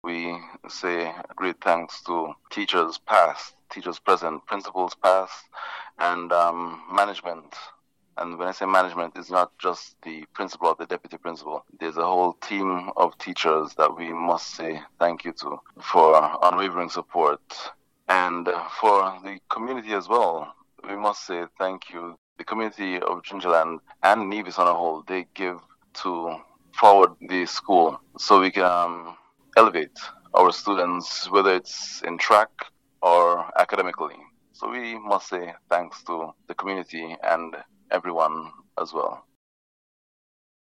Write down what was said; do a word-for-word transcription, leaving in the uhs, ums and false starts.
We say great thanks to teachers past, teachers present, principals past, and um, management. And when I say management, it's not just the principal or the deputy principal. There's a whole team of teachers that we must say thank you to for unwavering support. And for the community as well, we must say thank you. The community of Gingerland and Nevis on a whole, they give to forward the school so we can um, elevate our students, whether it's in track or academically. So we must say thanks to the community and everyone as well.